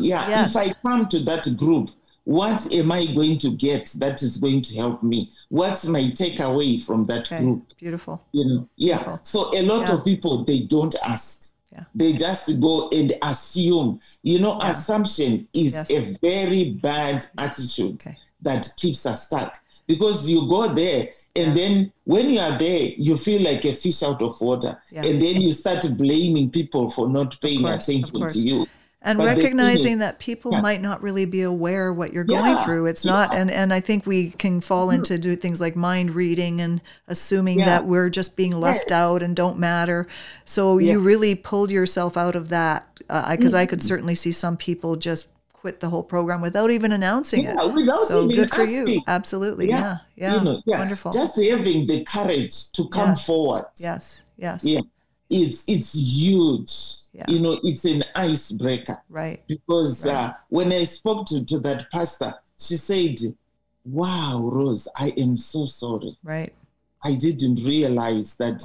to that group, what am I going to get that is going to help me? What's my takeaway from that group? Beautiful. Beautiful. So a lot of people, they don't ask. They just go and assume. Assumption is a very bad attitude that keeps us stuck because you go there and then when you are there, you feel like a fish out of water. And then you start blaming people for not paying attention to you. And recognizing that people might not really be aware what you're going through. It's not, and I think we can fall into do things like mind reading and assuming that we're just being left out and don't matter. So you really pulled yourself out of that, because I could certainly see some people just quit the whole program without even announcing it. So even good for asking. you. Absolutely. Yeah. Wonderful. Just having the courage to come forward. Yes. Yeah. It's huge. It's an icebreaker. Right. Because when I spoke to that pastor, she said, wow, Rose, I am so sorry. Right. I didn't realize that,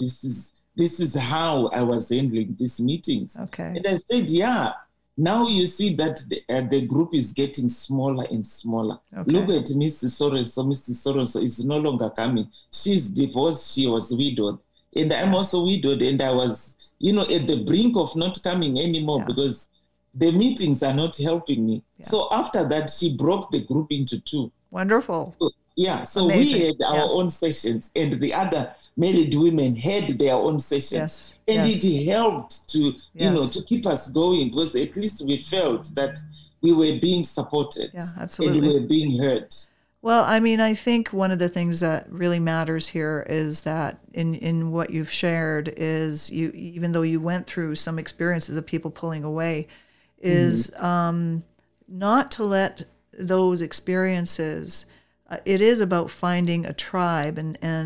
this is how I was handling these meetings. Okay. And I said, now you see that the group is getting smaller and smaller. Okay. Look at Mrs. Sorenso. Mrs. Sorenso is no longer coming. She's divorced. She was widowed. And I'm also widowed, and I was, at the brink of not coming anymore because the meetings are not helping me. Yeah. So after that, she broke the group into two. Wonderful. So amazing. We had our own sessions, and the other married women had their own sessions. And it helped to, to keep us going because at least we felt that, we were being supported, Yeah, and absolutely. we were being heard. Well, I mean, I think one of the things that really matters here is that in what you've shared is you, even though you went through some experiences of people pulling away, Mhm. is not to let those experiences. It is about finding a tribe,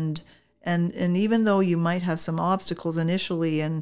and even though you might have some obstacles initially, and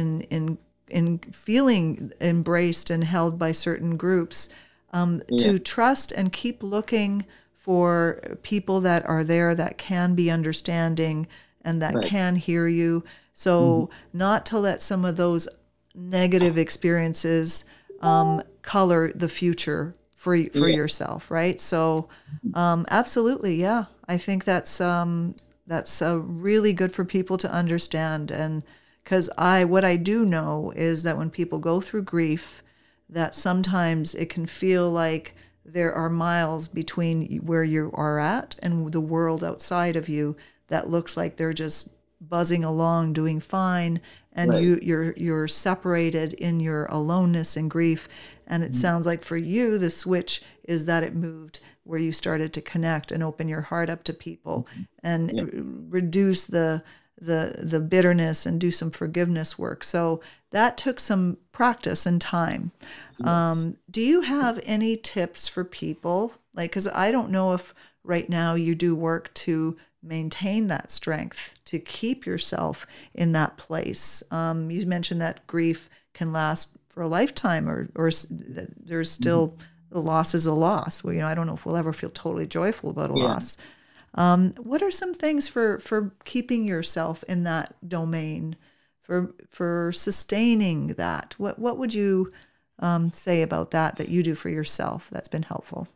in feeling embraced and held by certain groups, Yeah, to trust and keep looking for people that are there that can be understanding and that right. can hear you. Mhm. So, not to let some of those negative experiences color the future for Yeah, yourself, right? So, absolutely, yeah, I think that's really good for people to understand, and because what I do know is that when people go through grief, that sometimes it can feel like there are miles between where you are at and the world outside of you that looks like they're just buzzing along doing fine, and right. you're separated in your aloneness and grief. And it Mhm. sounds like for you the switch is that it moved where you started to connect and open your heart up to people and Yeah. reduce the bitterness and do some forgiveness work. So that took some practice and time. Yes. Do you have any tips for people? Like, because I don't know if right now you do work to maintain that strength, to keep yourself in that place. You mentioned that grief can last for a lifetime, or there's Mhm. still the loss is a loss. Well, I don't know if we'll ever feel totally joyful about a Yeah. loss. What are some things for keeping yourself in that domain, for sustaining that? What would you say about that you do for yourself that's been helpful?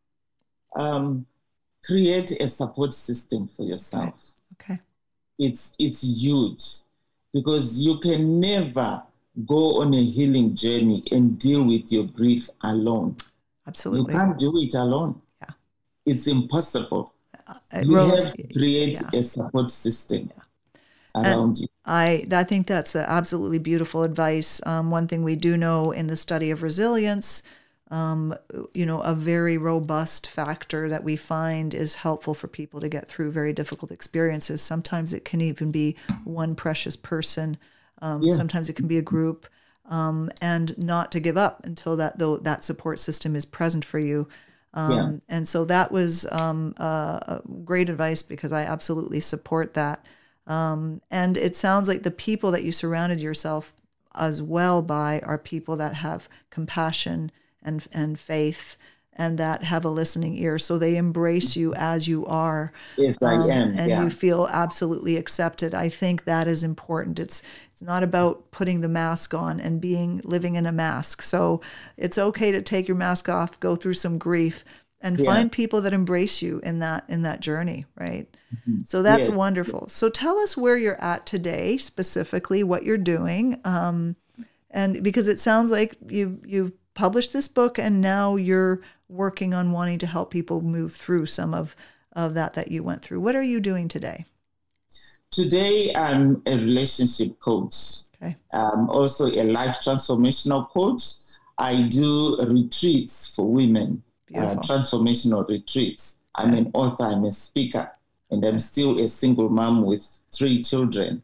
Um, Create a support system for Okay. yourself. Okay. It's huge because you can never go on a healing journey and deal with your grief alone. You Absolutely. can't do it alone. Yeah. It's impossible. You Rose. have to create Yeah. a support system And around you. I think that's absolutely beautiful advice. One thing we do know in the study of resilience, a very robust factor that we find is helpful for people to get through very difficult experiences. Sometimes it can even be one precious person. Yeah, Sometimes it can be a group, and not to give up until that support system is present for you. yeah, And so that was great advice because I absolutely support that. And it sounds like the people that you surrounded yourself as well by are people that have compassion and faith and that have a listening ear. So they embrace you as you are, yes, I am. and you Yeah, feel absolutely accepted. I think that is important. It's not about putting the mask on and living in a mask. So it's okay to take your mask off, go through some grief, and yeah, find people that embrace you in that journey, right? mhm, So that's yes. wonderful. So tell us where you're at today, specifically what you're doing, and because it sounds like you've published this book, and now you're working on wanting to help people move through some of that you went through. What are you doing today? Today, I'm a relationship coach. Okay, I'm also a life transformational coach. I do retreats for women, beautiful. transformational retreats. I'm Okay, an author, I'm a speaker, and I'm okay, still a single mom with 3 children.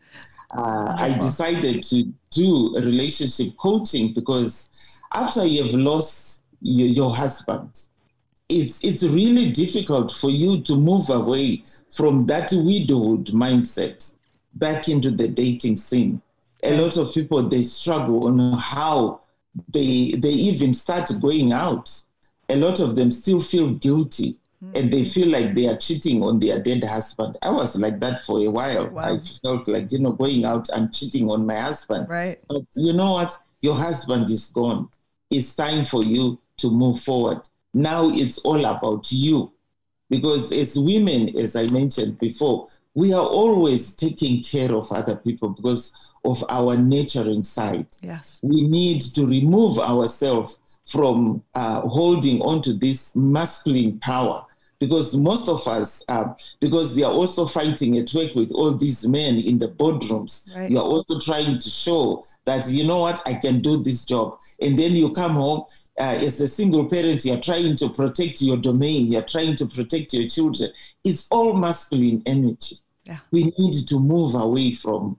I wonderful. decided to do relationship coaching because after you've lost your husband, it's really difficult for you to move away from that widowhood mindset back into the dating scene. A Okay, lot of people they struggle on how they even start going out. A lot of them still feel guilty and they feel like they are cheating on their dead husband. I was like that for a while. I wow, felt like, going out and cheating on my husband. right, But you know what? Your husband is gone. It's time for you to move forward. Now it's all about you. Because as women, as I mentioned before, we are always taking care of other people because of our nurturing side. yes, We need to remove ourselves from holding on to this masculine power because most of us, because they are also fighting at work with all these men in the boardrooms, Right. you are also trying to show that, you know what, I can do this job. And then you come home, as a single parent, you're trying to protect your domain, you're trying to protect your children. It's all masculine energy. Yeah. We need to move away from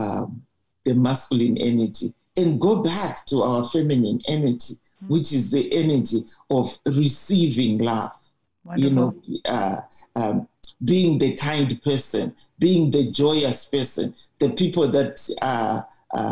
the masculine energy and go back to our feminine energy, which is the energy of receiving love. Wonderful. You know, being the kind person, being the joyous person, the people that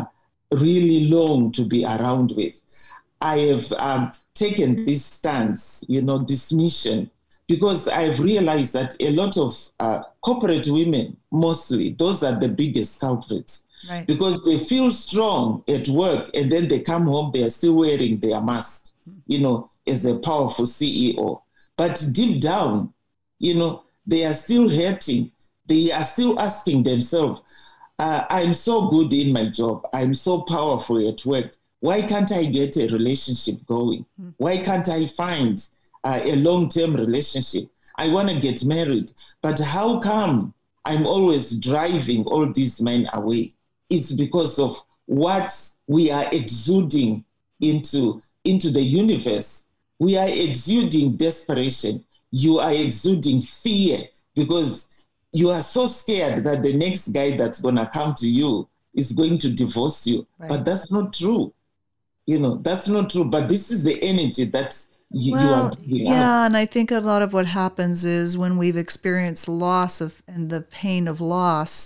really long to be around with. I have taken this stance, you know, this mission, because I've realized that a lot of corporate women, mostly, those are the biggest culprits. Right. Because they feel strong at work and then they come home, they are still wearing their mask, you know, as a powerful CEO. But deep down, you know, they are still hurting. They are still asking themselves, I'm so good in my job. I'm so powerful at work. Why can't I get a relationship going? Why can't I find a long-term relationship? I want to get married. But how come I'm always driving all these men away? It's because of what we are exuding into the universe. We are exuding desperation. You are exuding fear because you are so scared that the next guy that's going to come to you is going to divorce you. Right. But that's not true. You know, that's not true. But this is the energy that you are giving out. And I think a lot of what happens is when we've experienced loss and the pain of loss,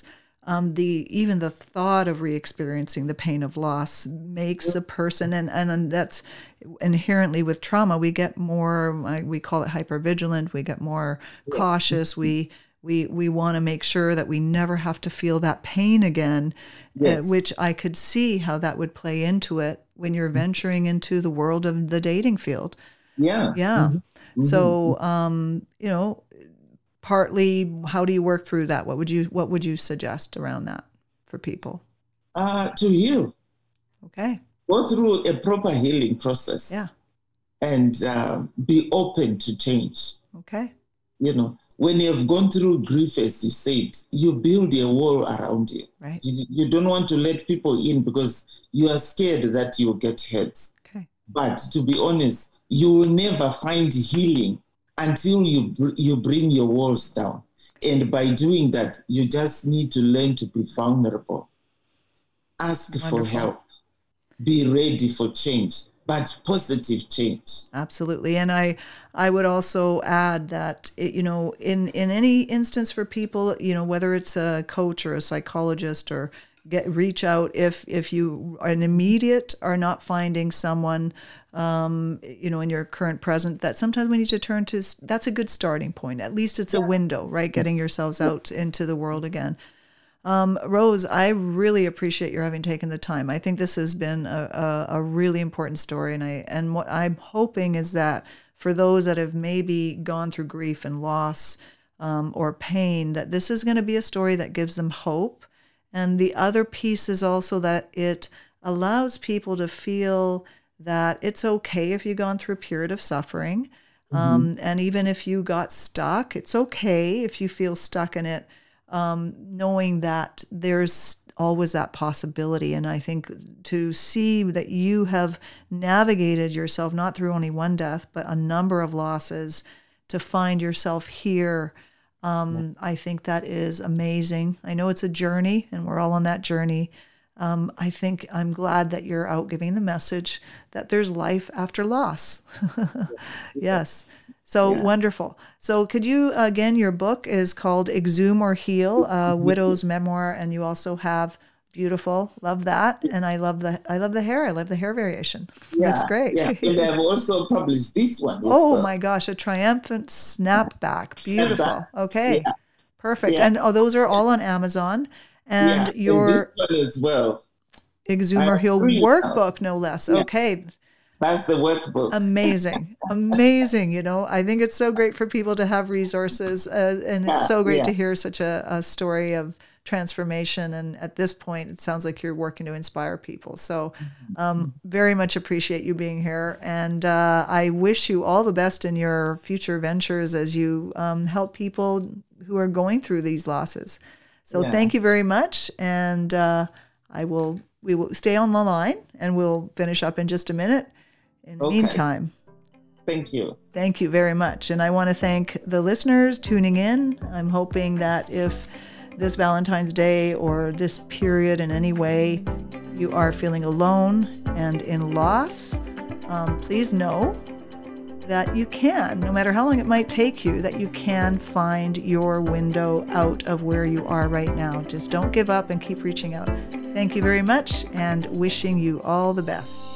even the thought of re-experiencing the pain of loss makes a person, and that's inherently with trauma, we get more, we call it hypervigilant, we get more cautious, we want to make sure that we never have to feel that pain again, which I could see how that would play into it when you're venturing into the world of the dating field. Yeah. Mm-hmm. So, you know, partly, how do you work through that? What would you suggest around that for people? To heal. Okay. Go through a proper healing process. Yeah. And be open to change. Okay. You know, when you've gone through grief, as you said, you build a wall around you. Right. You don't want to let people in because you are scared that you'll get hurt. Okay. But to be honest, you will never find healing until you bring your walls down. And by doing that, you just need to learn to be vulnerable. Ask for help. Be ready for change, but positive change. Absolutely. And I would also add that, you know, in any instance for people, you know, whether it's a coach or a psychologist, or reach out if you are an immediate are not finding someone, you know, in your current present, that sometimes we need to turn to, that's a good starting point. At least it's a window, right? Getting yourselves out into the world again. Rose, I really appreciate your having taken the time. I think this has been a really important story, and what I'm hoping is that for those that have maybe gone through grief and loss or pain, that this is going to be a story that gives them hope. And the other piece is also that it allows people to feel that it's okay if you've gone through a period of suffering. And even if you got stuck, it's okay if you feel stuck in it, knowing that there's always that possibility. And I think to see that you have navigated yourself, not through only one death, but a number of losses, to find yourself here, I think that is amazing. I know it's a journey, and we're all on that journey. I think I'm glad that you're out giving the message that there's life after loss. Yes. So wonderful. So could you, again, your book is called Exhume or Heal, Widow's Memoir, and you also have beautiful, love that. And I love the hair. I love the hair variation. That's great. Yeah. And I've also published this one. My gosh, a triumphant snapback. Beautiful. Snapback. Okay. Yeah. Perfect. Yeah. And those are all on Amazon. And your and this one as well. Exhume or Heal workbook, no less. Yeah. Okay. That's the workbook. Amazing. Amazing. You know, I think it's so great for people to have resources, and it's so great to hear such a story of transformation. And at this point, it sounds like you're working to inspire people. So very much appreciate you being here. And I wish you all the best in your future ventures as you help people who are going through these losses. So thank you very much. And we will stay on the line and we'll finish up in just a minute. In the meantime, thank you. Thank you very much. And I want to thank the listeners tuning in. I'm hoping that if this Valentine's Day or this period in any way you are feeling alone and in loss, please know that you can, no matter how long it might take you, that you can find your window out of where you are right now. Just don't give up and keep reaching out. Thank you very much and wishing you all the best.